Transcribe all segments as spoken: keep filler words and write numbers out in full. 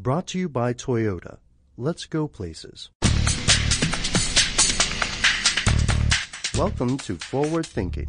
Brought to you by Toyota. Let's go places. Welcome to Forward Thinking.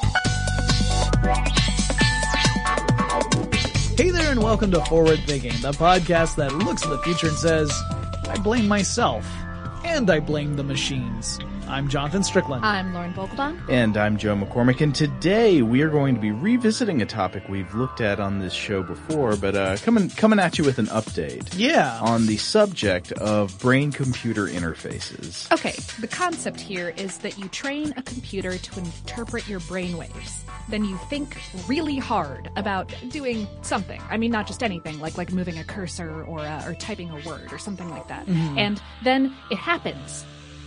Hey there and welcome to Forward Thinking, the podcast that looks at the future and says, I blame myself, and I blame the machines. I'm Jonathan Strickland. I'm Lauren Vogelbaum. And I'm Joe McCormick, and today we are going to be revisiting a topic we've looked at on this show before, but uh, coming coming at you with an update. Yeah. On the subject of brain-computer interfaces. Okay, the concept here is that you train a computer to interpret your brainwaves. Then you think really hard about doing something. I mean, not just anything, like like moving a cursor or uh, or typing a word or something like that. Mm-hmm. And then it happens.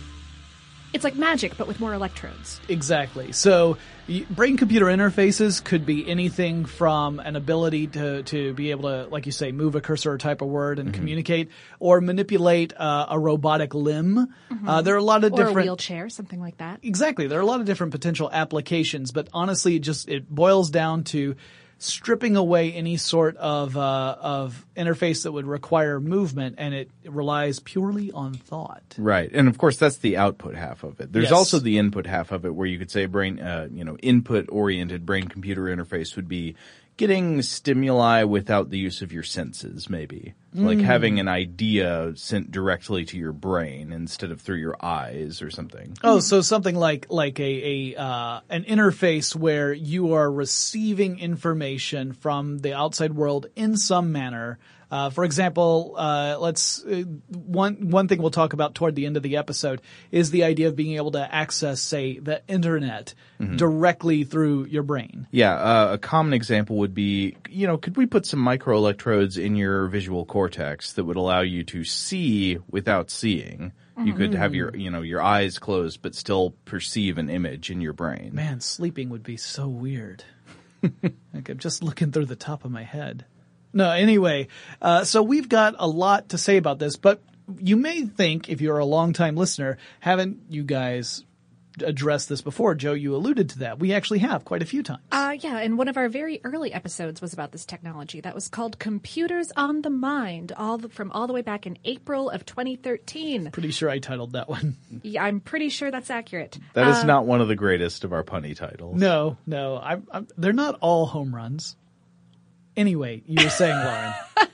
It's like magic, but with more electrodes. Exactly. So brain-computer interfaces could be anything from an ability to, to be able to, like you say, move a cursor or type a word and mm-hmm. communicate, or manipulate uh, a robotic limb. Mm-hmm. Uh, there are a lot of or different... Or a wheelchair, something like that. Exactly. There are a lot of different potential applications, but honestly, it just it boils down to stripping away any sort of uh, of interface that would require movement, and it relies purely on thought. Right, and of course that's the output half of it. There's yes. also the input half of it, where you could say brain, uh, you know, input-oriented brain-computer interface would be getting stimuli without the use of your senses, maybe. So like mm. having an idea sent directly to your brain instead of through your eyes or something. Oh, so something like like a, a uh, an interface where you are receiving information from the outside world in some manner. Uh, for example, uh, let's uh, one one thing we'll talk about toward the end of the episode is the idea of being able to access, say, the internet mm-hmm. directly through your brain. Yeah, uh, a common example would be, you know, could we put some microelectrodes in your visual cortex that would allow you to see without seeing? Mm-hmm. You could have your, you know, your eyes closed but still perceive an image in your brain. Man, sleeping would be so weird. Like I'm just looking through the top of my head. No, anyway, uh, so we've got a lot to say about this, but you may think, if you're a longtime listener, haven't you guys addressed this before? Joe, you alluded to that. We actually have quite a few times. Uh, yeah, and one of our very early episodes was about this technology. That was called Computers on the Mind, all the, from all the way back in April of twenty thirteen. Pretty sure I titled that one. Yeah, I'm pretty sure that's accurate. That uh, is not one of the greatest of our punny titles. No, no. I'm, I'm, they're not all home runs. Anyway, you were saying, Lauren.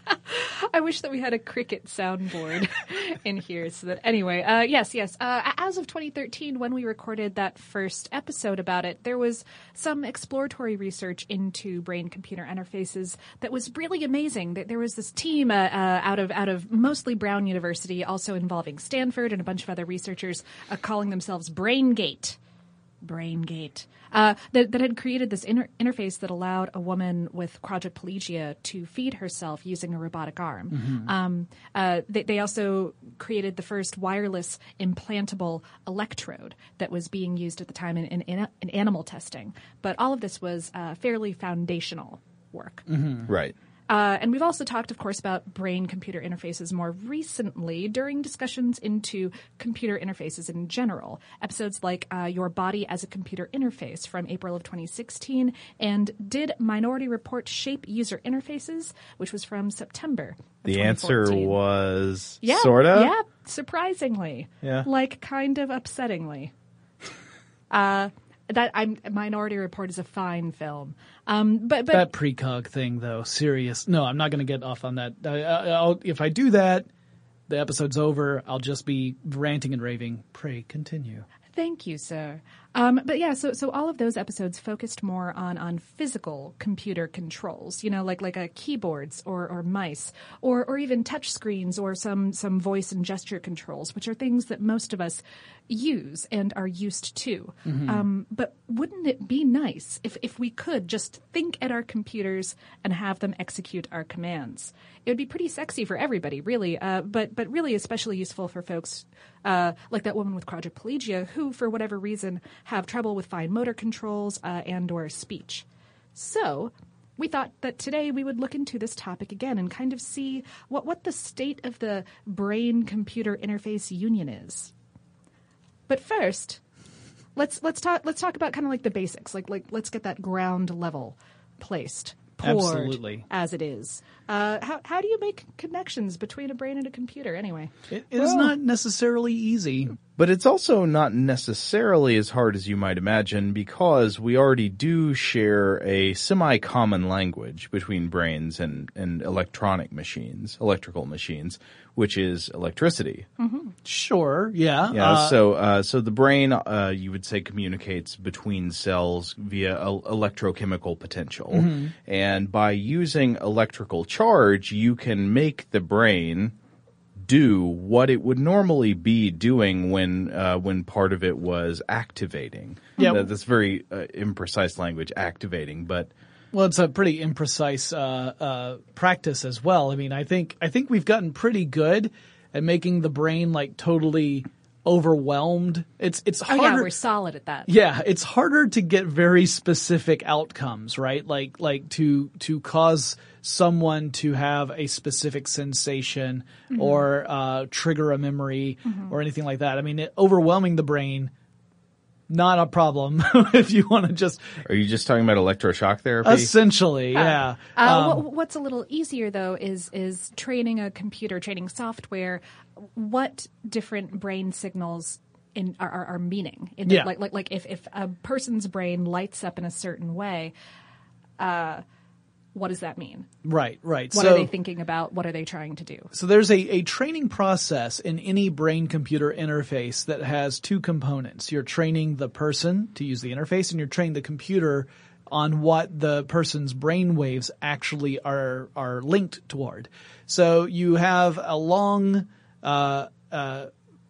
I wish that we had a cricket soundboard in here so that, anyway, uh, yes, yes. Uh, as of twenty thirteen, when we recorded that first episode about it, there was some exploratory research into brain-computer interfaces that was really amazing. There was this team uh, uh, out of out of mostly Brown University, also involving Stanford and a bunch of other researchers, uh, calling themselves BrainGate. BrainGate. Uh, that, that had created this inter- interface that allowed a woman with quadriplegia to feed herself using a robotic arm. Mm-hmm. Um, uh, they, they also created the first wireless implantable electrode that was being used at the time in, in, in animal testing. But all of this was uh, fairly foundational work. Mm-hmm. Right. Uh, and we've also talked, of course, about brain-computer interfaces more recently during discussions into computer interfaces in general. Episodes like uh, Your Body as a Computer Interface from April of twenty sixteen and Did Minority Report Shape User Interfaces, which was from September of The answer was yeah, sort of? Yeah, surprisingly. Yeah. Like, kind of upsettingly. uh That I'm Minority Report is a fine film, um, but but that precog thing though, serious. No, I'm not going to get off on that. I, I'll, if I do that, the episode's over. I'll just be ranting and raving. Pray continue. Thank you, sir. Um, but yeah, so so all of those episodes focused more on on physical computer controls, you know, like like a keyboards or or mice or or even touch screens or some some voice and gesture controls, which are things that most of us use and are used to. Mm-hmm. Um, but wouldn't it be nice if if we could just think at our computers and have them execute our commands? It would be pretty sexy for everybody, really, uh, but but really especially useful for folks uh, like that woman with quadriplegia who, for whatever reason, have trouble with fine motor controls uh, and or speech. So we thought that today we would look into this topic again and kind of see what, what the state of the brain-computer interface union is. But first, let's let's talk let's talk about kind of like the basics. Like like let's get that ground level placed. Poured Absolutely. as it is. Uh, how how do you make connections between a brain and a computer anyway? It, it is not necessarily easy. But it's also not necessarily as hard as you might imagine because we already do share a semi-common language between brains and, and electronic machines, electrical machines, which is electricity. Mm-hmm. Sure, yeah. Yeah, Uh, so uh, so the brain, uh, you would say, communicates between cells via el- electrochemical potential. Mm-hmm. And by using electrical charge, you can make the brain do what it would normally be doing when uh, when part of it was activating. Yeah. That, that's very uh, imprecise language, activating, but Well, it's a pretty imprecise uh, uh, practice as well. I mean, I think I think we've gotten pretty good at making the brain like totally overwhelmed. It's it's Oh harder. yeah, we're solid at that. Yeah, it's harder to get very specific outcomes, right? Like like to to cause someone to have a specific sensation Mm-hmm. or uh, trigger a memory or anything like that. I mean, it, overwhelming the brain, not a problem if you want to just are you just talking about electroshock therapy? essentially, yeah. Uh, Um, wh- what's a little easier though is is training a computer, training software. What different brain signals in are, are, are meaning? In the- Yeah. like like like if if a person's brain lights up in a certain way, uh, what does that mean? right, right. What so, are they thinking about? What are they trying to do? So there's a, a training process in any brain-computer interface that has two components. You're training the person to use the interface, and you're training the computer on what the person's brain waves actually are are linked toward. So you have a long uh, uh,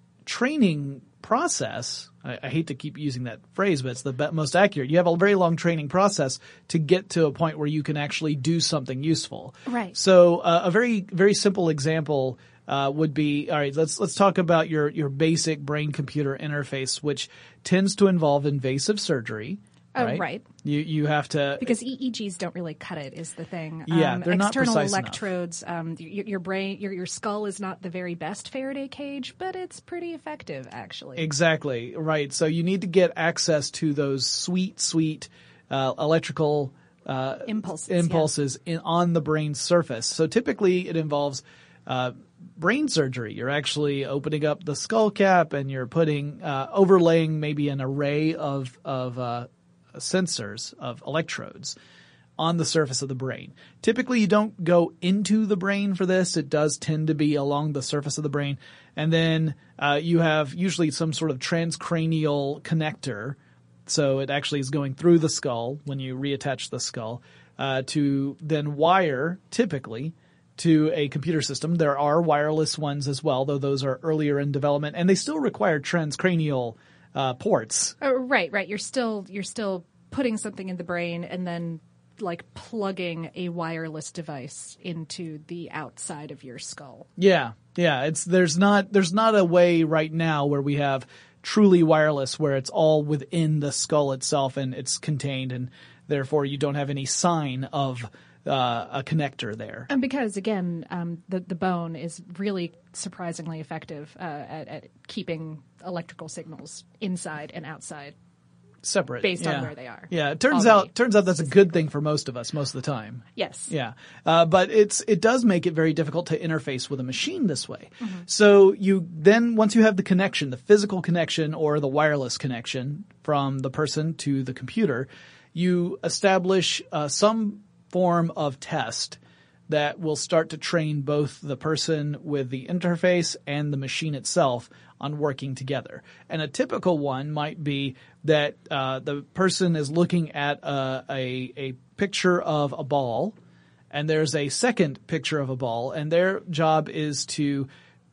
training process. I, I hate to keep using that phrase, but it's the be- most accurate. You have a very long training process to get to a point where you can actually do something useful. Right. So uh, a very very simple example uh, would be, all right, let's let's talk about your your basic brain computer interface, which tends to involve invasive surgery. Oh, right. right. You you have to Because E E Gs don't really cut it, is the thing. Yeah, um, they're not external precise enough. electrodes. Um, your, your brain, your your skull is not the very best Faraday cage, but it's pretty effective, actually. Exactly, right. So you need to get access to those sweet, sweet uh, electrical uh, Impulses, yeah. impulses in, on the brain's surface. So typically it involves uh, brain surgery. You're actually opening up the skull cap and you're putting, uh, overlaying maybe an array of, of uh, sensors, of electrodes on the surface of the brain. Typically you don't go into the brain for this. It does tend to be along the surface of the brain. And then uh, you have usually some sort of transcranial connector. So it actually is going through the skull when you reattach the skull uh, to then wire, typically, to a computer system. There are wireless ones as well, though those are earlier in development, and they still require transcranial uh, ports. Oh, right, right. You're still you're still putting something in the brain and then like plugging a wireless device into the outside of your skull. Yeah, yeah. It's there's not there's not a way right now where we have truly wireless where it's all within the skull itself and it's contained, and therefore you don't have any sign of uh, a connector there. And because again, um, the the bone is really surprisingly effective uh, at, at keeping electrical signals inside and outside. Separate Based on yeah. where they are Yeah, it turns already. out turns out that's a good thing for most of us most of the time. Yes. Yeah, uh, but it's it does make it very difficult to interface with a machine this way. So you then once you have the connection, the physical connection or the wireless connection from the person to the computer, you establish uh, some form of test that will start to train both the person with the interface and the machine itself on working together. And a typical one might be that uh, the person is looking at a, a, a picture of a ball, and there's a second picture of a ball, and their job is to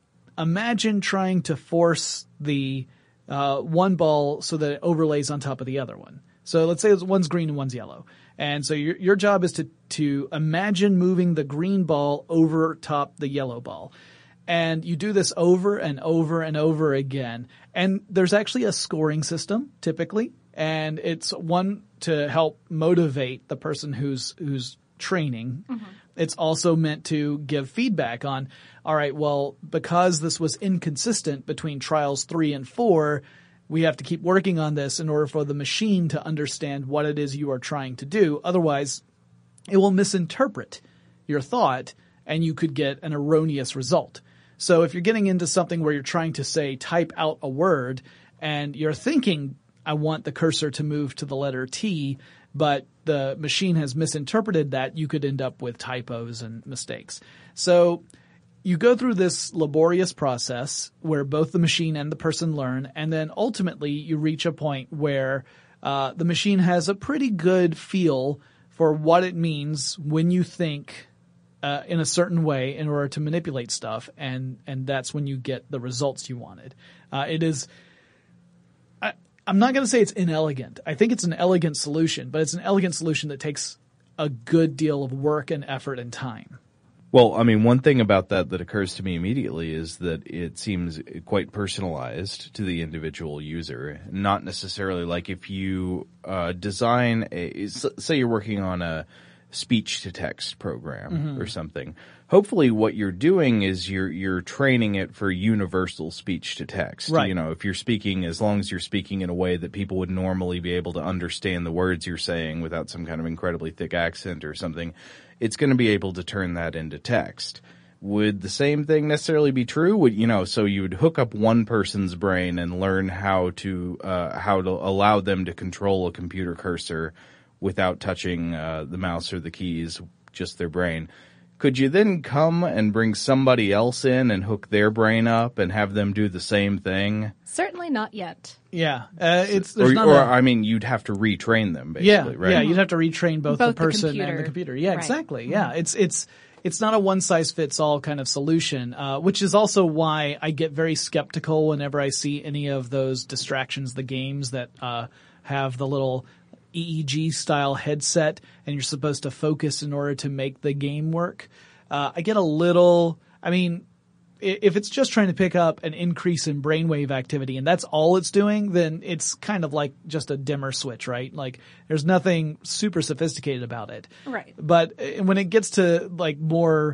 imagine trying to force the uh, one ball so that it overlays on top of the other one. So let's say one's green and one's yellow. And so your your job is to to imagine moving the green ball over top the yellow ball. And you do this over and over and over again. And there's actually a scoring system typically, and it's one to help motivate the person who's who's training. Mm-hmm. It's also meant to give feedback on, all right, well, because this was inconsistent between trials three and four, we have to keep working on this in order for the machine to understand what it is you are trying to do. Otherwise, it will misinterpret your thought and you could get an erroneous result. So if you're getting into something where you're trying to, say, type out a word and you're thinking, I want the cursor to move to the letter T, but the machine has misinterpreted that, you could end up with typos and mistakes. So you go through this laborious process where both the machine and the person learn, and then ultimately you reach a point where uh, the machine has a pretty good feel for what it means when you think uh, in a certain way in order to manipulate stuff, and, and that's when you get the results you wanted. Uh, it is... I, I'm not going to say it's inelegant. I think it's an elegant solution, but it's an elegant solution that takes a good deal of work and effort and time. Well, I mean, one thing about that that occurs to me immediately is that it seems quite personalized to the individual user. Not necessarily like if you uh, design a, say you're working on a speech-to-text program mm-hmm. or something. Hopefully what you're doing is you're you're training it for universal speech-to-text. Right. You know, if you're speaking, as long as you're speaking in a way that people would normally be able to understand the words you're saying without some kind of incredibly thick accent or something, it's going to be able to turn that into text. Would the same thing necessarily be true? Would, you know, so you would hook up one person's brain and learn how to uh, how to allow them to control a computer cursor without touching uh, the mouse or the keys, just their brain. Could you then come and bring somebody else in and hook their brain up and have them do the same thing? Certainly not yet. Yeah, uh, it's there's or, not or a, I mean, you'd have to retrain them, basically, yeah, right? Yeah, you'd have to retrain both, Both the person the and the computer. Yeah, right. exactly. Yeah, mm-hmm. it's it's it's not a one size fits all kind of solution, uh, which is also why I get very skeptical whenever I see any of those distractions, the games that uh, have the little E E G style headset and you're supposed to focus in order to make the game work. Uh, I get a little, I mean, if it's just trying to pick up an increase in brainwave activity and that's all it's doing, then it's kind of like just a dimmer switch, right? Like there's nothing super sophisticated about it. Right. But when it gets to like more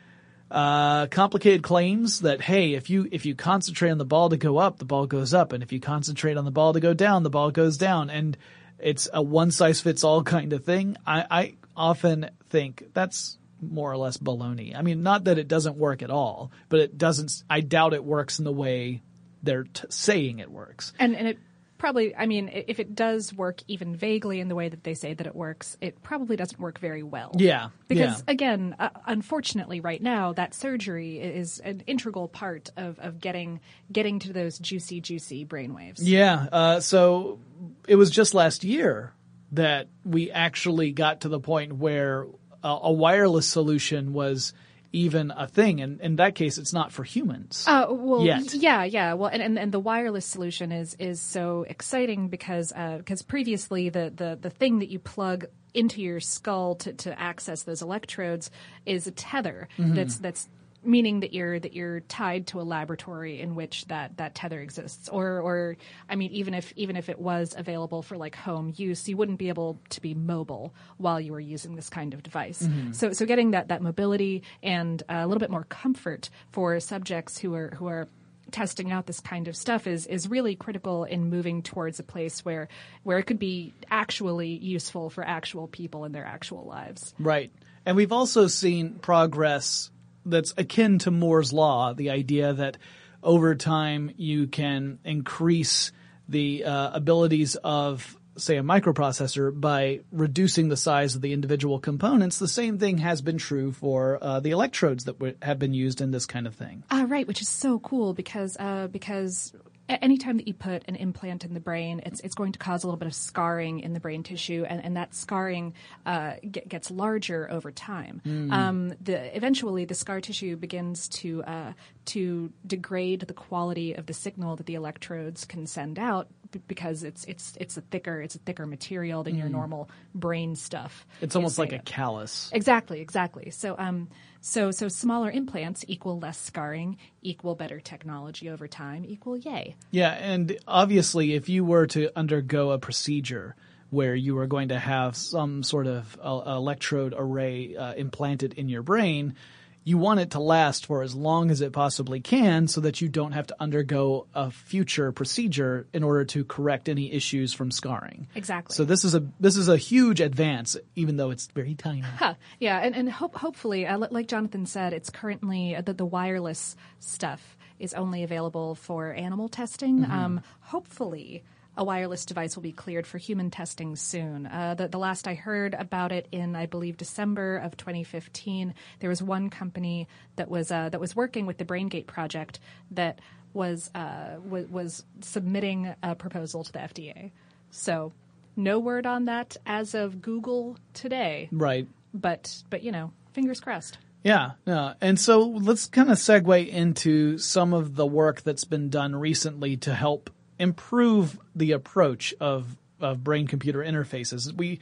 uh complicated claims that, hey, if you if you concentrate on the ball to go up, the ball goes up, and if you concentrate on the ball to go down, the ball goes down, and it's a one-size-fits-all kind of thing, I, I often think that's more or less baloney. I mean, not that it doesn't work at all, but it doesn't – I doubt it works in the way they're t- saying it works. And, and it probably – I mean, if it does work even vaguely in the way that they say that it works, it probably doesn't work very well. Yeah. Because, yeah. again, uh, unfortunately right now, that surgery is an integral part of, of getting getting to those juicy, juicy brainwaves. Yeah. Uh, so it was just last year that we actually got to the point where a, a wireless solution was even a thing. And in that case, it's not for humans. Uh, well, yet. yeah, yeah. Well, and, and, and the wireless solution is, is so exciting because, uh, because previously the, the, the thing that you plug into your skull to, to access those electrodes is a tether mm-hmm. that's, that's, meaning that you're that you're tied to a laboratory in which that, that tether exists, or or I mean, even if even if it was available for like home use, you wouldn't be able to be mobile while you were using this kind of device. Mm-hmm. So so getting that that mobility and a little bit more comfort for subjects who are who are testing out this kind of stuff is is really critical in moving towards a place where where it could be actually useful for actual people in their actual lives. Right, and we've also seen progress that's akin to Moore's Law, the idea that over time you can increase the uh, abilities of, say, a microprocessor by reducing the size of the individual components. The same thing has been true for uh, the electrodes that w- have been used in this kind of thing. Uh, right, which is so cool because uh, because anytime that you put an implant in the brain, it's it's going to cause a little bit of scarring in the brain tissue, and, and that scarring uh, get, gets larger over time. Mm. Um, the eventually, the scar tissue begins to uh, to degrade the quality of the signal that the electrodes can send out b- because it's it's it's a thicker it's a thicker material than mm. your normal brain stuff. It's almost like a callus. Exactly, exactly. So um. So, so smaller implants equal less scarring, equal better technology over time, equal yay. Yeah, and obviously if you were to undergo a procedure where you were going to have some sort of uh, electrode array uh, implanted in your brain, you want it to last for as long as it possibly can so that you don't have to undergo a future procedure in order to correct any issues from scarring. Exactly. So this is a this is a huge advance, even though it's very tiny. Huh. Yeah, and, and hope, hopefully, uh, like Jonathan said, it's currently, uh, the, the wireless stuff is only available for animal testing. Mm-hmm. Um, hopefully, a wireless device will be cleared for human testing soon. Uh, the, the last I heard about it in, I believe, December of twenty fifteen, there was one company that was uh, that was working with the BrainGate project that was uh, was, was submitting a proposal to the F D A. So, no word on that as of Google today. Right. But but you know, fingers crossed. Yeah, yeah. And so let's kind of segue into some of the work that's been done recently to help improve the approach of, of brain-computer interfaces. We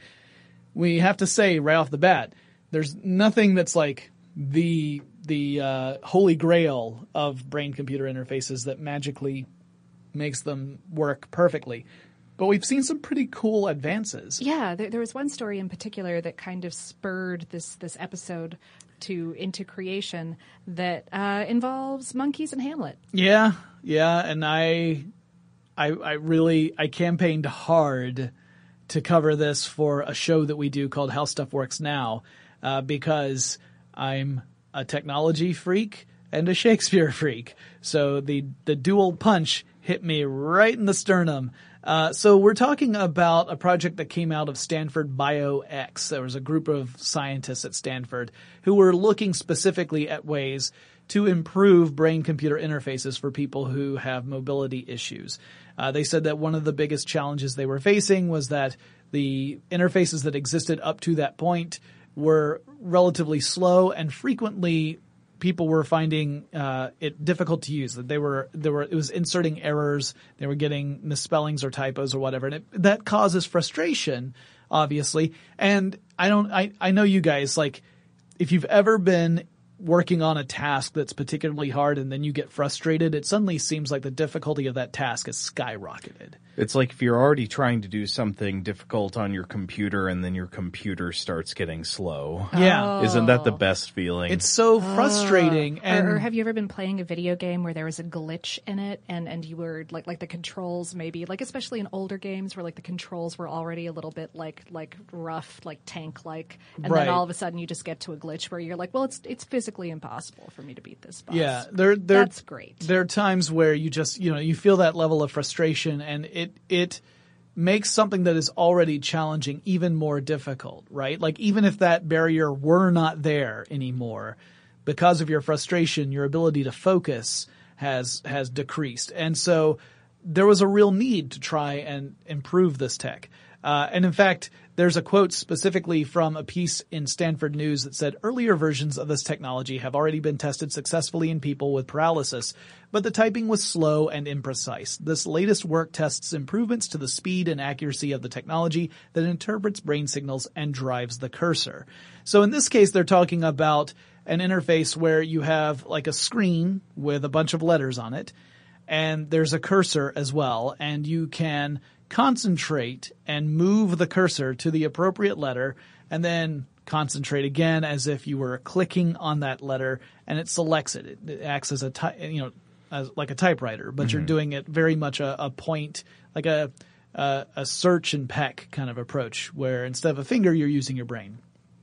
we have to say right off the bat, there's nothing that's like the the uh, holy grail of brain-computer interfaces that magically makes them work perfectly. But we've seen some pretty cool advances. Yeah, there, there was one story in particular that kind of spurred this this episode to into creation that uh, involves monkeys and Hamlet. Yeah, yeah, and I. I, I really, I campaigned hard to cover this for a show that we do called How Stuff Works Now, uh, because I'm a technology freak and a Shakespeare freak. So the, the dual punch hit me right in the sternum. Uh, so we're talking about a project that came out of Stanford BioX. There was a group of scientists at Stanford who were looking specifically at ways to improve brain-computer interfaces for people who have mobility issues. Uh, they said that one of the biggest challenges they were facing was that the interfaces that existed up to that point were relatively slow, and frequently people were finding uh, it difficult to use. That they were there were it was inserting errors, they were getting misspellings or typos or whatever, and it, that causes frustration, obviously. And I don't I I know you guys, like, if you've ever been working on a task that's particularly hard and then you get frustrated, it suddenly seems like the difficulty of that task has skyrocketed. It's like if you're already trying to do something difficult on your computer and then your computer starts getting slow. Yeah. Oh. Isn't that the best feeling? It's so frustrating. And Or, or have you ever been playing a video game where there was a glitch in it and, and you were like like the controls maybe, like especially in older games where like the controls were already a little bit like like rough, like tank-like, and Right. then all of a sudden you just get to a glitch where you're like, well, it's it's physically impossible for me to beat this boss. Yeah, there, there, That's great. There are times where you just, you know, you feel that level of frustration, and it it makes something that is already challenging even more difficult, right? Like, even if that barrier were not there anymore, because of your frustration, your ability to focus has has decreased. And so there was a real need to try and improve this tech. Uh, and in fact, there's a quote specifically from a piece in Stanford News that said, earlier versions of this technology have already been tested successfully in people with paralysis, but the typing was slow and imprecise. This latest work tests improvements to the speed and accuracy of the technology that interprets brain signals and drives the cursor. So in this case, they're talking about an interface where you have like a screen with a bunch of letters on it, and there's a cursor as well, and you can concentrate and move the cursor to the appropriate letter, and then concentrate again as if you were clicking on that letter, and it selects it. It, it acts as a ty- you know, as like a typewriter, but mm-hmm. you're doing it very much a, a point, like a, a a search and peck kind of approach, where instead of a finger, you're using your brain.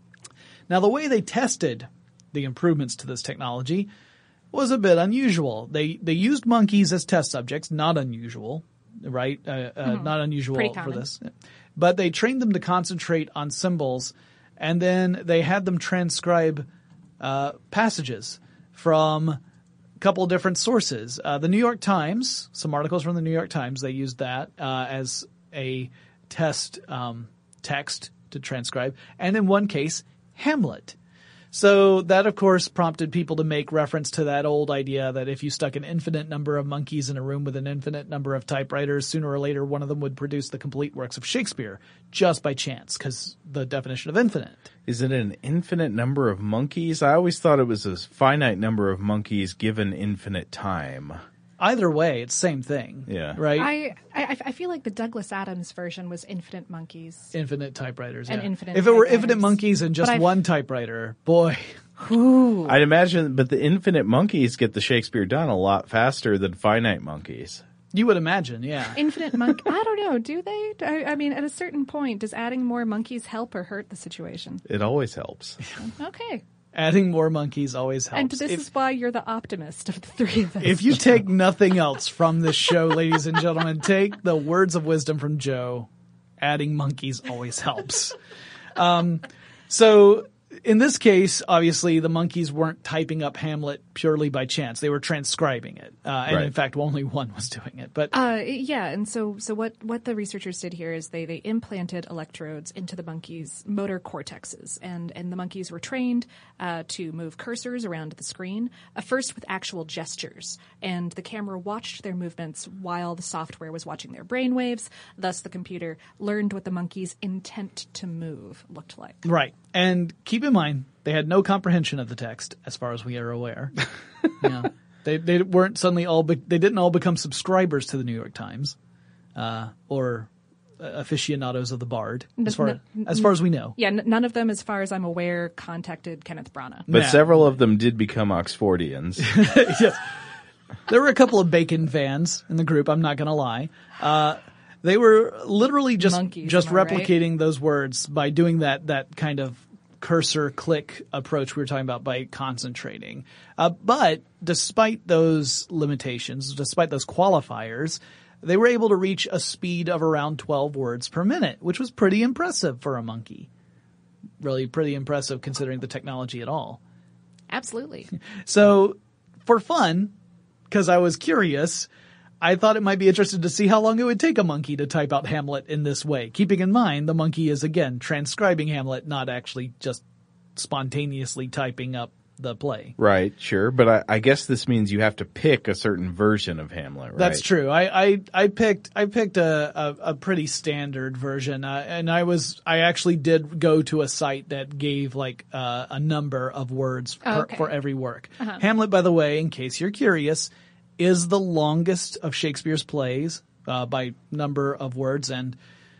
Now, the way they tested the improvements to this technology was a bit unusual. They they used monkeys as test subjects, not unusual. Right? Uh, uh, mm-hmm. Not unusual for this. But they trained them to concentrate on symbols, and then they had them transcribe uh, passages from a couple of different sources. Uh, the New York Times, some articles from the New York Times, they used that uh, as a test um, text to transcribe. And in one case, Hamlet. So that, of course, prompted people to make reference to that old idea that if you stuck an infinite number of monkeys in a room with an infinite number of typewriters, sooner or later one of them would produce the complete works of Shakespeare just by chance, because the definition of infinite. Is it an infinite number of monkeys? I always thought it was a finite number of monkeys given infinite time. Either way, it's same thing. Yeah. Right? I, I I feel like the Douglas Adams version was infinite monkeys. Infinite typewriters. And yeah. infinite If it were typewriters. infinite monkeys and just But I've- one typewriter, boy, Ooh. I'd imagine, but the infinite monkeys get the Shakespeare done a lot faster than finite monkeys. You would imagine, yeah. Infinite monkey. I don't know. Do they? I, I mean, at a certain point, does adding more monkeys help or hurt the situation? It always helps. Okay. Adding more monkeys always helps. And this if, is why you're the optimist of the three of us. if you take nothing else from this show, ladies and gentlemen, take the words of wisdom from Joe. Adding monkeys always helps. Um, so in this case, obviously, the monkeys weren't typing up Hamlet purely by chance. They were transcribing it. Uh, and Right. in fact, only one was doing it. But Uh, yeah, and so so what, what the researchers did here is they, they implanted electrodes into the monkeys' motor cortexes, and, and the monkeys were trained uh, to move cursors around the screen, uh, first with actual gestures, and the camera watched their movements while the software was watching their brain waves. Thus, the computer learned what the monkeys' intent to move looked like. right. And keep in mind, they had no comprehension of the text, as far as we are aware. Yeah. They they weren't suddenly all be, they didn't all become subscribers to the New York Times, uh, or uh, aficionados of the Bard, as far N- n- as far as we know. Yeah, n- none of them, as far as I'm aware, contacted Kenneth Branagh. But Nah. several of them did become Oxfordians. Yes. There were a couple of Bacon fans in the group. I'm not going to lie. Uh, they were literally just Monkeys, just am I right? replicating those words by doing that that kind of cursor click approach we were talking about by concentrating. Uh, but despite those limitations, despite those qualifiers, they were able to reach a speed of around twelve words per minute, which was pretty impressive for a monkey. Really pretty impressive considering the technology at all. Absolutely. So, for fun, because I was curious, I thought it might be interesting to see how long it would take a monkey to type out Hamlet in this way. Keeping in mind, the monkey is, again, transcribing Hamlet, not actually just spontaneously typing up the play. Right, sure. But I, I guess this means you have to pick a certain version of Hamlet, right? That's true. I, I, I picked I picked a, a, a pretty standard version, uh, and I was I actually did go to a site that gave like uh, a number of words Oh, per, okay. for every work. Hamlet, by the way, in case you're curious, is the longest of Shakespeare's plays uh, by number of words and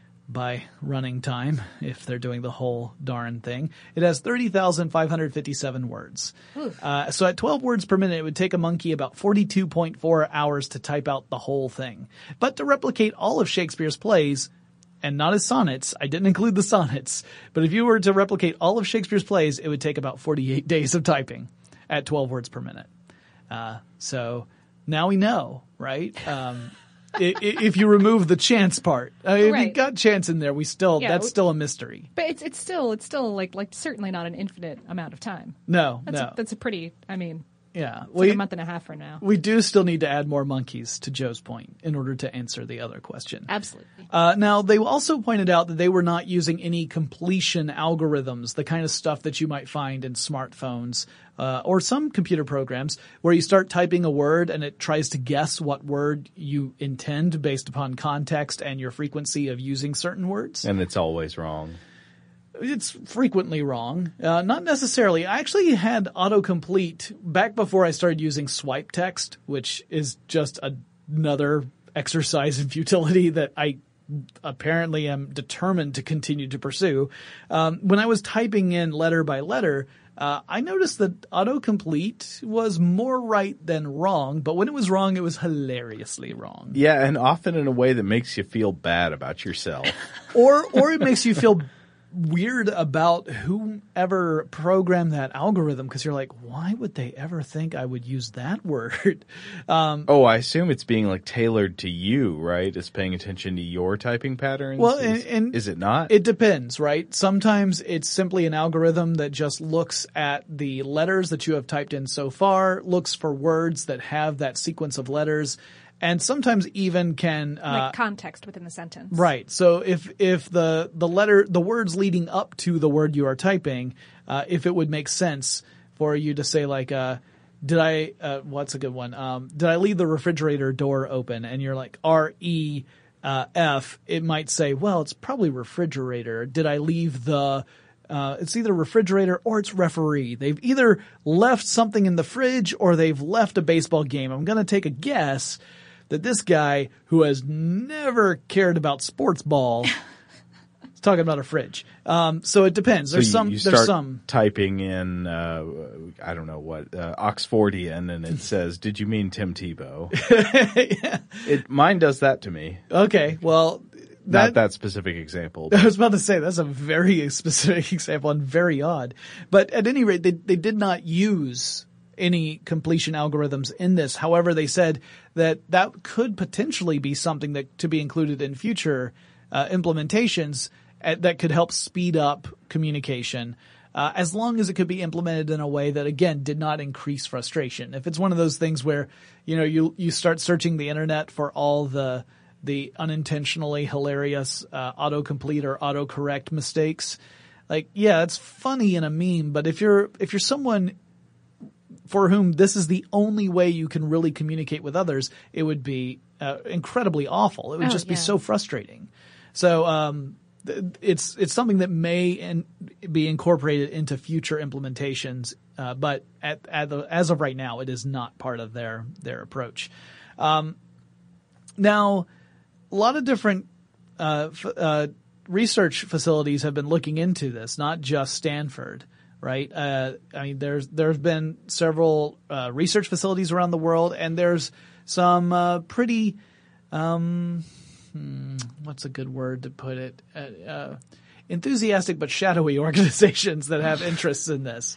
by running time, if they're doing the whole darn thing. It has thirty thousand five hundred fifty-seven words. Uh, so at twelve words per minute, it would take a monkey about forty-two point four hours to type out the whole thing. But to replicate all of Shakespeare's plays, and not his sonnets, I didn't include the sonnets, but if you were to replicate all of Shakespeare's plays, it would take about forty-eight days of typing at twelve words per minute. Uh, so now we know, right? Um, i- i- if you remove the chance part, uh, if you Right. got chance in there, we still Yeah, that's we- still a mystery. But it's it's still it's still like like certainly not an infinite amount of time. No, That's no, a, that's a pretty. I mean, yeah. it's We like a month and a half from now. we do still need to add more monkeys to Joe's point in order to answer the other question. Absolutely. Uh, now, they also pointed out that they were not using any completion algorithms, the kind of stuff that you might find in smartphones uh, or some computer programs where you start typing a word and it tries to guess what word you intend based upon context and your frequency of using certain words. And it's always wrong. It's frequently wrong. Uh, not necessarily. I actually had autocomplete back before I started using swipe text, which is just another exercise in futility that I apparently am determined to continue to pursue. Um, when I was typing in letter by letter, uh, I noticed that autocomplete was more right than wrong, but when it was wrong, it was hilariously wrong. Yeah, and often in a way that makes you feel bad about yourself. Or, or it makes you feel weird about whoever programmed that algorithm because you're like, why would they ever think I would use that word? Um, Oh, I assume it's being like tailored to you, right? It's paying attention to your typing patterns. Well, is, and- and is it not? It depends, right? Sometimes it's simply an algorithm that just looks at the letters that you have typed in so far, looks for words that have that sequence of letters, and sometimes even can uh, Like context within the sentence. right. So if if the the letter the words leading up to the word you are typing, uh, if it would make sense for you to say like, uh, did I? Uh, what's a good one? Um, did I leave the refrigerator door open? And you're like R E uh, F. It might say, well, it's probably refrigerator. Did I leave the? Uh, it's either refrigerator or it's referee. They've either left something in the fridge or they've left a baseball game. I'm going to take a guess that this guy who has never cared about sports ball talking about a fridge. Um, so it depends. There's so you, some. you there's start some. typing in, uh, I don't know what, uh, Oxfordian, and it says, "Did you mean Tim Tebow?" yeah. It mine does that to me. Okay, well, that, not that specific example. I But. was about to say that's a very specific example and very odd. But at any rate, they they did not use any completion algorithms in this. However, they said that that could potentially be something that to be included in future uh, implementations uh, that could help speed up communication, uh, as long as it could be implemented in a way that, again, did not increase frustration. If it's one of those things where, you know, you you start searching the internet for all the the unintentionally hilarious uh, autocomplete or autocorrect mistakes, like, yeah, it's funny in a meme, but if you're if you're someone for whom this is the only way you can really communicate with others, it would be uh, incredibly awful. It would Oh, just be yeah. so frustrating. So um, th- it's it's something that may in, be incorporated into future implementations, uh, but at, at the, as of right now, it is not part of their their approach. Um, now, a lot of different uh, f- uh, research facilities have been looking into this, not just Stanford. Right. Uh, I mean, there's there's been several uh, research facilities around the world, and there's some uh, pretty um, hmm, what's a good word to put it? Uh, uh, enthusiastic but shadowy organizations that have interests in this.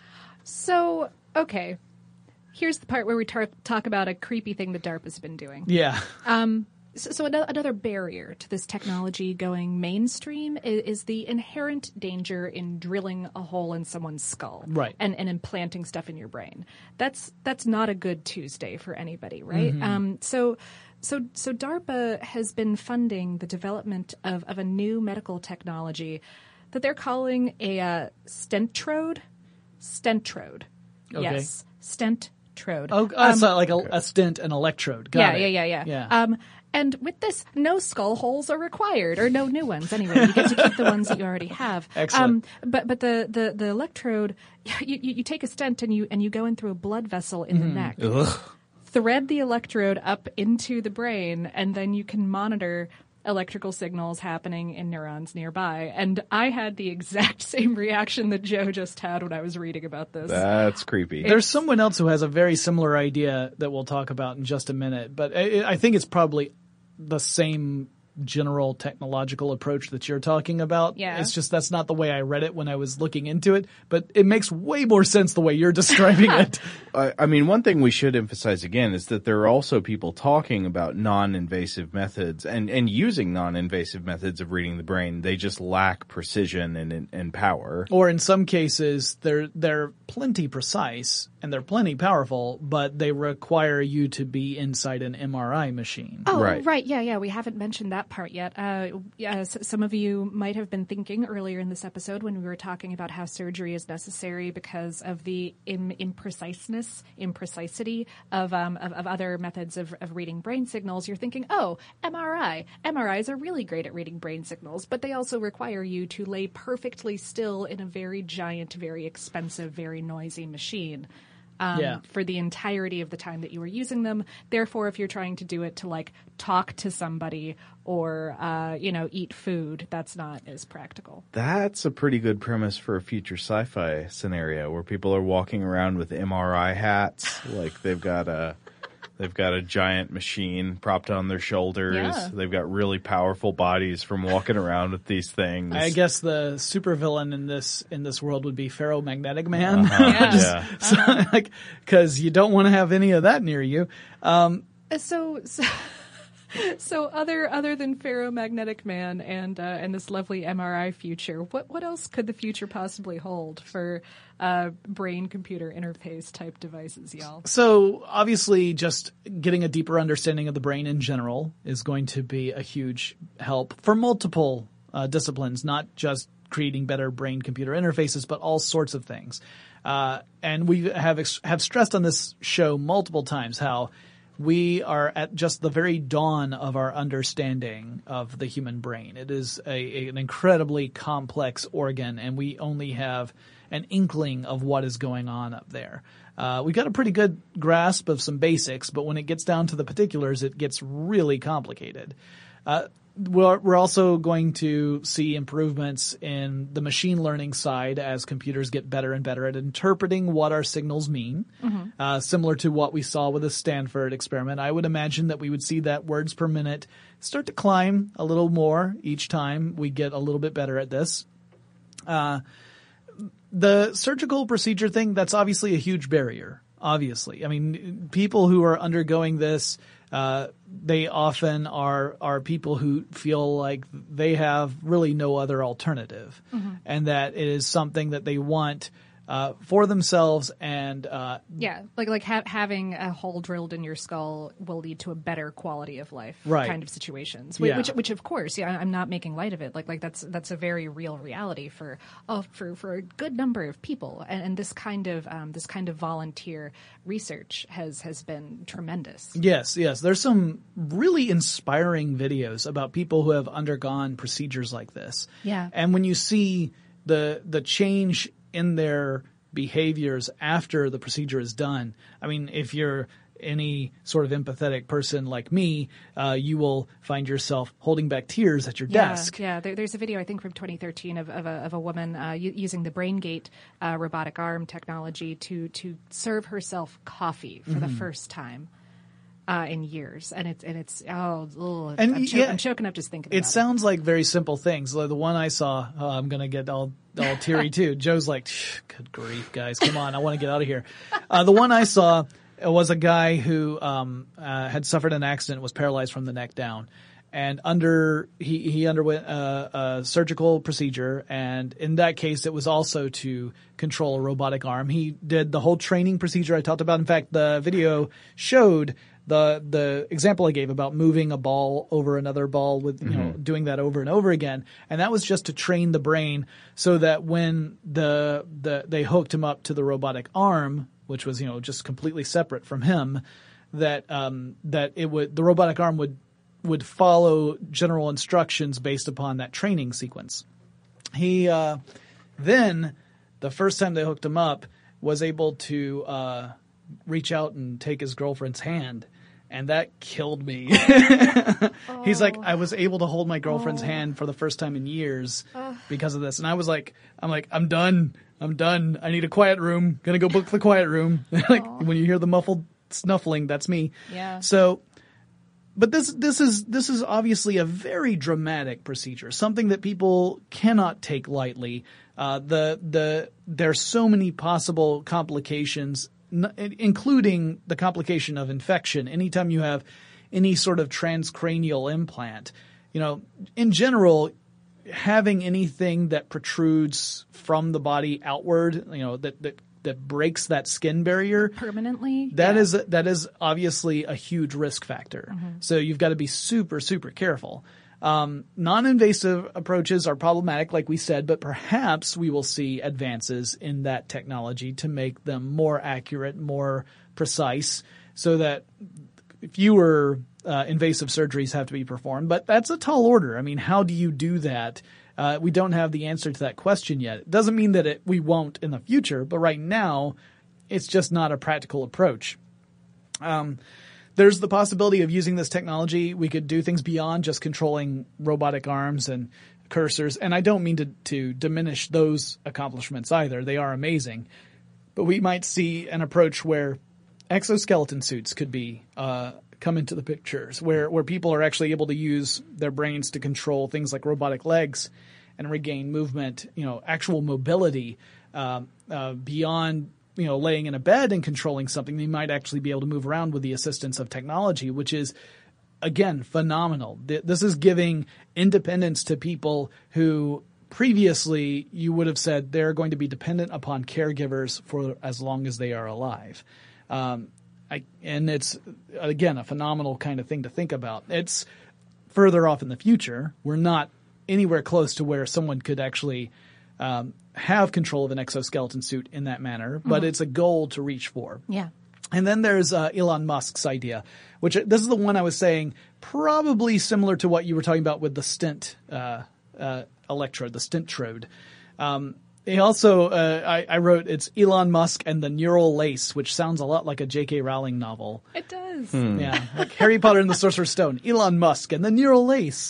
So, okay. Here's the part where we tar- talk about a creepy thing that DARPA's been doing. Yeah. Um, so, so another, another barrier to this technology going mainstream is, is the inherent danger in drilling a hole in someone's skull, Right. And, and implanting stuff in your brain. That's that's not a good Tuesday for anybody, right? Mm-hmm. Um, so. So, so DARPA has been funding the development of, of a new medical technology that they're calling a uh, stentrode. Stentrode. Okay. Yes, stentrode. Oh, uh, Um, so like a, a stent and electrode. Got yeah, it. yeah, yeah, Yeah. yeah, Um, and with this, no skull holes are required, or no new ones. Anyway, you get to keep the ones that you already have. Excellent. Um, but but the, the, the electrode, you, you, you take a stent and you and you go in through a blood vessel in the neck. Ugh. Thread the electrode up into the brain, and then you can monitor electrical signals happening in neurons nearby. And I had the exact same reaction that Joe just had when I was reading about this. That's creepy. There's someone else who has a very similar idea that we'll talk about in just a minute, but I, I think it's probably the same general technological approach that you're talking about. Yeah. It's just that's not the way I read it when I was looking into it, but it makes way more sense the way you're describing it. I, I mean, one thing we should emphasize again is that there are also people talking about non-invasive methods and, and using non-invasive methods of reading the brain. They just lack precision and, and power. Or in some cases, they're they're plenty precise and they're plenty powerful, but they require you to be inside an M R I machine. Oh, Right. right. Yeah, yeah. We haven't mentioned that part yet. Uh, yeah, s- some of you might have been thinking earlier in this episode when we were talking about how surgery is necessary because of the Im- impreciseness, imprecisity of, um, of of other methods of, of reading brain signals. You're thinking, oh, M R I. M R Is are really great at reading brain signals, but they also require you to lay perfectly still in a very giant, very expensive, very noisy machine. Um, Yeah. for the entirety of the time that you were using them. Therefore, if you're trying to do it to like talk to somebody or, uh, you know, eat food, that's not as practical. That's a pretty good premise for a future sci-fi scenario where people are walking around with M R I hats, like they've got a they've got a giant machine propped on their shoulders. Yeah. They've got really powerful bodies from walking around with these things. I guess the supervillain in this in this world would be Ferromagnetic Man. Uh-huh, Yeah. yeah. So, like, because you don't want to have any of that near you. Um, Uh, So, so, so other other than Ferromagnetic Man and uh, and this lovely M R I future, what what else could the future possibly hold for uh, brain computer interface type devices, y'all? so obviously, just getting a deeper understanding of the brain in general is going to be a huge help for multiple uh, disciplines, not just creating better brain-computer interfaces, but all sorts of things. Uh, and we have ex- have stressed on this show multiple times how we are at just the very dawn of our understanding of the human brain. It is a, a, an incredibly complex organ, and we only have an inkling of what is going on up there. Uh, we got a pretty good grasp of some basics, but when it gets down to the particulars, it gets really complicated. Uh, we're, we're also going to see improvements in the machine learning side as computers get better and better at interpreting what our signals mean. Mm-hmm. Uh, similar to what we saw with the Stanford experiment. I would imagine that we would see that words per minute start to climb a little more each time we get a little bit better at this. Uh, the surgical procedure thing, that's obviously a huge barrier. Obviously. I mean, people who are undergoing this, uh, they often are, are people who feel like they have really no other alternative, mm-hmm. and that it is something that they want Uh, for themselves and uh yeah like like ha- having a hole drilled in your skull will lead to a better quality of life right. kind of situations which, yeah. which which of course yeah I'm not making light of it like like that's that's a very real reality for oh for for a good number of people, and, and this kind of um this kind of volunteer research has has been tremendous. Yes, yes. There's some really inspiring videos about people who have undergone procedures like this. Yeah. And when you see the the change in their behaviors after the procedure is done. I mean, if you're any sort of empathetic person like me, uh, you will find yourself holding back tears at your yeah, desk. Yeah, there, there's a video, I think, from twenty thirteen of, of, a, of a woman uh, u- using the BrainGate uh, robotic arm technology to, to serve herself coffee for mm-hmm. the first time. Uh, in years, and it's and it's oh, ugh, and I'm, cho- yeah, I'm choking up just thinking. It about sounds it. like very simple things. Like the one I saw, oh, I'm gonna get all all teary too. Joe's like, "Good grief, guys, come on, I want to get out of here." Uh, the one I saw was a guy who um, uh, had suffered an accident, was paralyzed from the neck down, and under he he underwent a, a surgical procedure, and in that case, it was also to control a robotic arm. He did the whole training procedure I talked about. In fact, the video showed the the example I gave about moving a ball over another ball with, you mm-hmm. know, doing that over and over again. And that was just to train the brain so that when the the they hooked him up to the robotic arm, which was, you know, just completely separate from him, that um that it would the robotic arm would would follow general instructions based upon that training sequence. He uh then the first time they hooked him up was able to uh reach out and take his girlfriend's hand. And that killed me. oh. He's like, I was able to hold my girlfriend's oh. hand for the first time in years uh. because of this. And I was like, I'm like, I'm done. I'm done. I need a quiet room. Gonna go book the quiet room. Like when you hear the muffled snuffling, that's me. Yeah. So, but this, this is, this is obviously a very dramatic procedure, something that people cannot take lightly. Uh, the, the, there's so many possible complications, including the complication of infection. Anytime you have any sort of transcranial implant, you know, in general, having anything that protrudes from the body outward, you know, that, that, that breaks that skin barrier permanently, that yeah. is, that is obviously a huge risk factor. Mm-hmm. So you've got to be super, super careful. Um, non-invasive approaches are problematic, like we said, but perhaps we will see advances in that technology to make them more accurate, more precise, so that fewer uh, invasive surgeries have to be performed. But that's a tall order. I mean, how do you do that? Uh, we don't have the answer to that question yet. It doesn't mean that it, we won't in the future, but right now, it's just not a practical approach. Um, There's the possibility of using this technology. We could do things beyond just controlling robotic arms and cursors. And I don't mean to, to diminish those accomplishments either. They are amazing. But we might see an approach where exoskeleton suits could be uh, come into the pictures, where, where people are actually able to use their brains to control things like robotic legs and regain movement, you know, actual mobility uh, uh, beyond you know, laying in a bed and controlling something. They might actually be able to move around with the assistance of technology, which is, again, phenomenal. This is giving independence to people who previously you would have said they're going to be dependent upon caregivers for as long as they are alive. Um, I, and it's, again, a phenomenal kind of thing to think about. It's further off in the future. We're not anywhere close to where someone could actually um, have control of an exoskeleton suit in that manner, but mm-hmm. it's a goal to reach for. Yeah. And then there's uh, Elon Musk's idea, which this is the one I was saying, probably similar to what you were talking about with the stent uh, uh, electrode, the stentrode. Um, he also, uh, I, I wrote, it's Elon Musk and the Neural Lace, which sounds a lot like a J K. Rowling novel. It does. Hmm. Yeah, like Harry Potter and the Sorcerer's Stone, Elon Musk and the Neural Lace.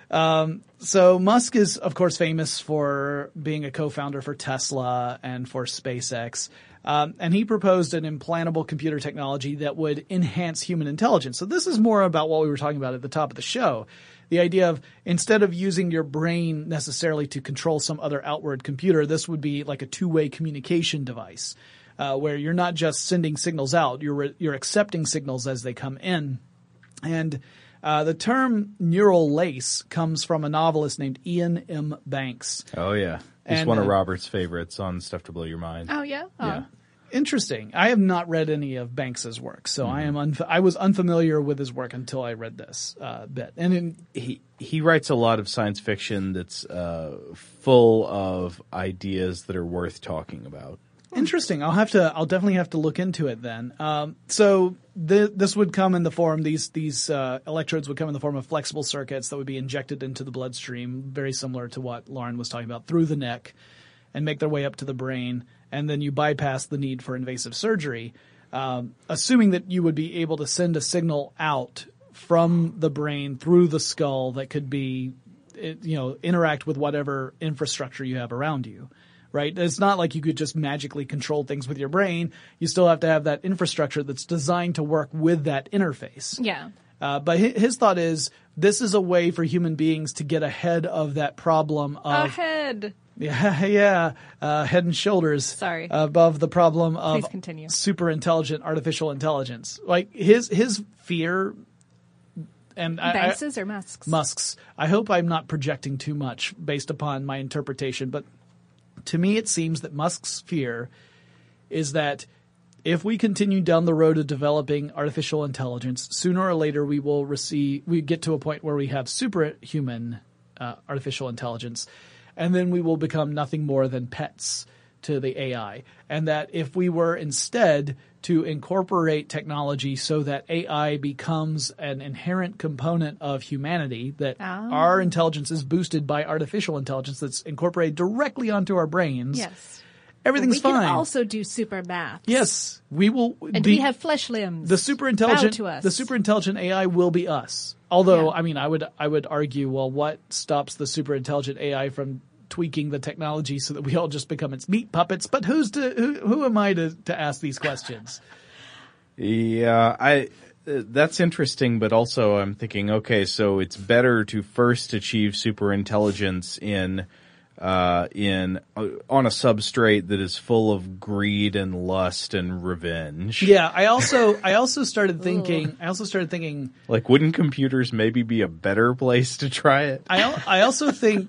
Um, so Musk is, of course, famous for being a co-founder for Tesla and for SpaceX. Um, and he proposed an implantable computer technology that would enhance human intelligence. So this is more about what we were talking about at the top of the show. The idea of instead of using your brain necessarily to control some other outward computer, this would be like a two-way communication device, uh, where you're not just sending signals out, you're re- you're accepting signals as they come in. And uh, the term neural lace comes from a novelist named Ian M. Banks. Oh, yeah. He's And, one of uh, Robert's favorites on Stuff to Blow Your Mind. Oh, yeah? Oh. Yeah. Interesting. I have not read any of Banks's work, so Mm-hmm. I am unf- I was unfamiliar with his work until I read this uh, bit. And in, He he writes a lot of science fiction that's uh, full of ideas that are worth talking about. Interesting. I'll have to. I'll definitely have to look into it then. Um, so th- this would come in the form. These these uh, electrodes would come in the form of flexible circuits that would be injected into the bloodstream, very similar to what Lauren was talking about, through the neck, and make their way up to the brain. And then you bypass the need for invasive surgery, um, assuming that you would be able to send a signal out from the brain through the skull that could be, it, you know, interact with whatever infrastructure you have around you. Right? It's not like you could just magically control things with your brain. You still have to have that infrastructure that's designed to work with that interface. Yeah. Uh, but his, his thought is this is a way for human beings to get ahead of that problem of Ahead. yeah, yeah, uh, head and shoulders Sorry. above the problem of Please continue. super intelligent artificial intelligence. Like his his fear, and I, I, Banks's or Musk's? Musk's. I hope I'm not projecting too much based upon my interpretation, but to me it seems that Musk's fear is that if we continue down the road of developing artificial intelligence, sooner or later we will receive, we get to a point where we have superhuman uh, artificial intelligence, and then we will become nothing more than pets to the A I. And that if we were instead to incorporate technology so that A I becomes an inherent component of humanity, that Oh. our intelligence is boosted by artificial intelligence that's incorporated directly onto our brains, Yes. everything's we fine. can also do super math. Yes, we will. And the, we have flesh limbs. the super intelligent. Bow to us. The super intelligent A I will be us. Although, Yeah. I mean, I would I would argue, well, what stops the super intelligent A I from tweaking the technology so that we all just become its meat puppets? But who's to who? Who am I to to ask these questions? Yeah, I. Uh, that's interesting, but also I'm thinking, okay, so it's better to first achieve super intelligence in, uh, in uh, on a substrate that is full of greed and lust and revenge. Yeah, I also I also started thinking. I also started thinking. Like, wouldn't computers maybe be a better place to try it? I al- I also think.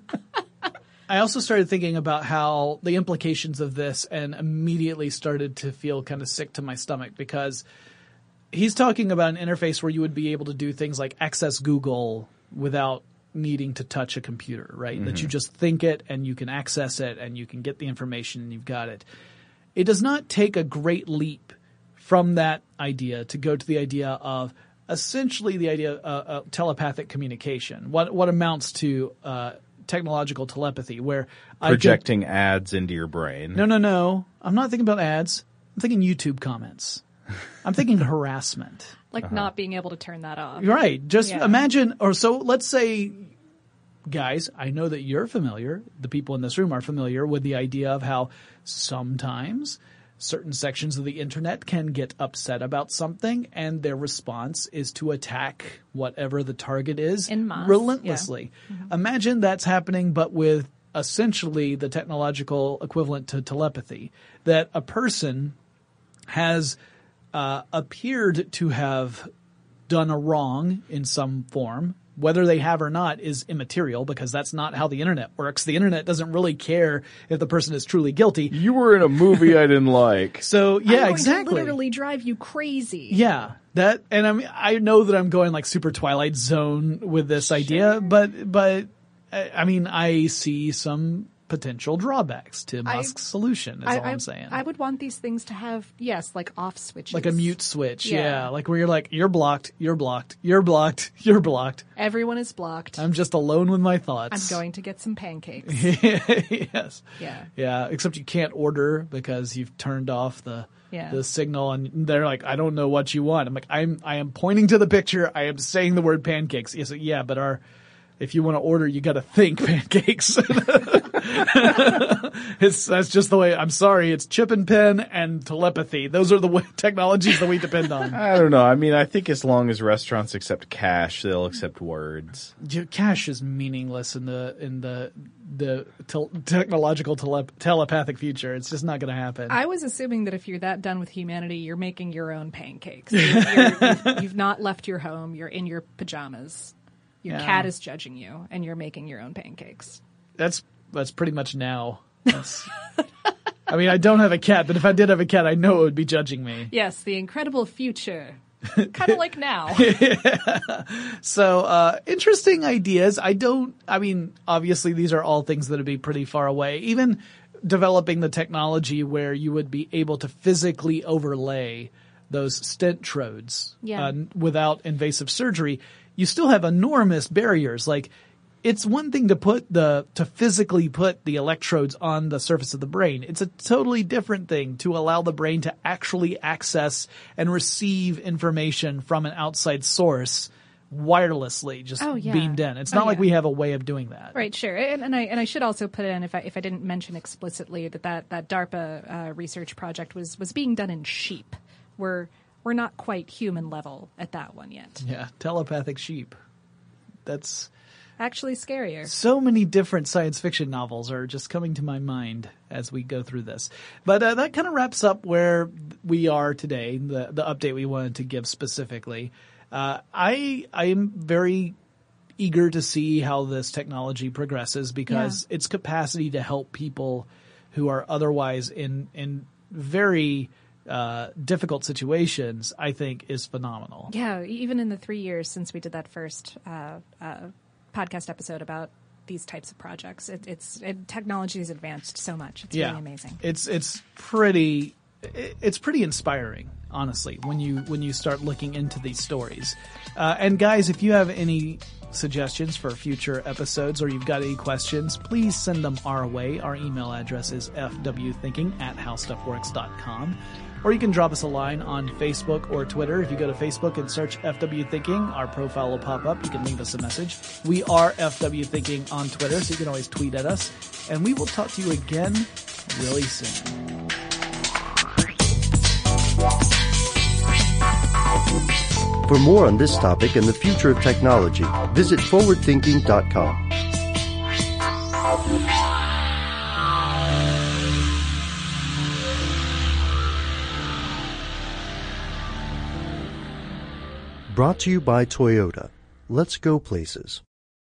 I also started thinking about how the implications of this, and immediately started to feel kind of sick to my stomach, because he's talking about an interface where you would be able to do things like access Google without needing to touch a computer, right? Mm-hmm. That you just think it and you can access it and you can get the information and you've got it. It does not take a great leap from that idea to go to the idea of essentially the idea of uh, uh, telepathic communication, what what amounts to uh, technological telepathy, where Projecting I could, ads into your brain. No, no, no. I'm not thinking about ads. I'm thinking YouTube comments. I'm thinking harassment. Like not being able to turn that off. Right. Just Yeah. imagine, or so let's say, guys, I know that you're familiar, the people in this room are familiar with the idea of how sometimes certain sections of the internet can get upset about something and their response is to attack whatever the target is En masse, relentlessly. Imagine that's happening, but with essentially the technological equivalent to telepathy, that a person has uh, appeared to have done a wrong in some form. Whether they have or not is immaterial, because that's not how the internet works. The internet doesn't really care if the person is truly guilty. You were in a movie I didn't like. So I'm yeah, going exactly. to literally drive you crazy. Yeah, that, and I mean, I know that I'm going like super Twilight Zone with this idea, but but I I mean, I see some potential drawbacks to I- Musk's solution. Is I, all I, I'm saying. I would want these things to have, yes, like off switches. Like a mute switch, yeah. Yeah. Like where you're like, you're blocked, you're blocked, you're blocked, you're blocked. Everyone is blocked. I'm, I'm just alone with my thoughts. going to get some pancakes. Yes. Yeah. Yeah, except you can't order because you've turned off the Yeah. the signal, and they're like, I don't know what you want. I'm like, I'm I am pointing to the picture. I am saying the word pancakes. Yes, yeah, but our if you want to order, you got to think pancakes. it's that's just the way. I'm sorry, it's chip and pin and telepathy. Those are the way, technologies that we depend on. I don't know. I mean, I think as long as restaurants accept cash, they'll accept words. Yeah, cash is meaningless in the in the the tel- technological tele- telepathic future. It's just not going to happen. I was assuming that if you're that done with humanity, you're making your own pancakes. You're, you're, you've, you've not left your home. You're in your pajamas. Your Yeah. cat is judging you, and you're making your own pancakes. That's that's pretty much now. That's, I mean, I don't have a cat, but if I did have a cat, I know it would be judging me. Yes, the incredible future. Kind of like now. So, uh, interesting ideas. I don't, I mean, obviously these are all things that would be pretty far away. Even developing the technology where you would be able to physically overlay those stent trodes Yeah. uh, without invasive surgery, you still have enormous barriers. Like, it's one thing to put the, to physically put the electrodes on the surface of the brain. It's a totally different thing to allow the brain to actually access and receive information from an outside source wirelessly, just Oh, yeah. beamed in. It's Oh, not like yeah. we have a way of doing that. Right, sure, and, and I and I should also put in if I if I didn't mention explicitly that that, that DARPA uh, research project was was being done in sheep. We're we're not quite human level at that one yet. Yeah, telepathic sheep. That's Actually, scarier. so many different science fiction novels are just coming to my mind as we go through this. But uh, that kind of wraps up where we are today, the the update we wanted to give specifically. Uh, I I am very eager to see how this technology progresses because its capacity to help people who are otherwise in in very uh, difficult situations, I think, is phenomenal. Yeah, even in the three years since we did that first uh, uh, podcast episode about these types of projects, it, it's it, technology has advanced so much. It's Yeah. really amazing. It's it's pretty it- it's pretty inspiring, honestly, when you when you start looking into these stories. Uh, and guys, if you have any suggestions for future episodes or you've got any questions, please send them our way. Our email address is f w thinking at how stuff works dot com. Or you can drop us a line on Facebook or Twitter. If you go to Facebook and search F W Thinking, our profile will pop up. You can leave us a message. We are F W Thinking on Twitter, so you can always tweet at us. And we will talk to you again really soon. For more on this topic and the future of technology, visit forward thinking dot com. Brought to you by Toyota. Let's go places.